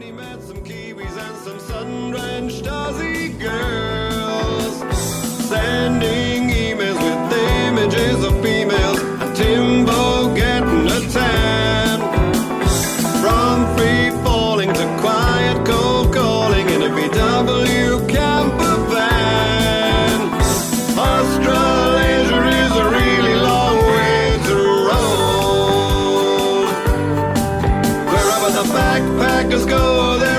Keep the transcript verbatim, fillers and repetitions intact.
he met some Kiwis and some sun-drenched Aussie girls, sending emails with images of females, and Timbo getting a tan. From free falling to quiet cold calling in a V W camper van. Australasia is a really long way to roam. Wherever the backpackers go,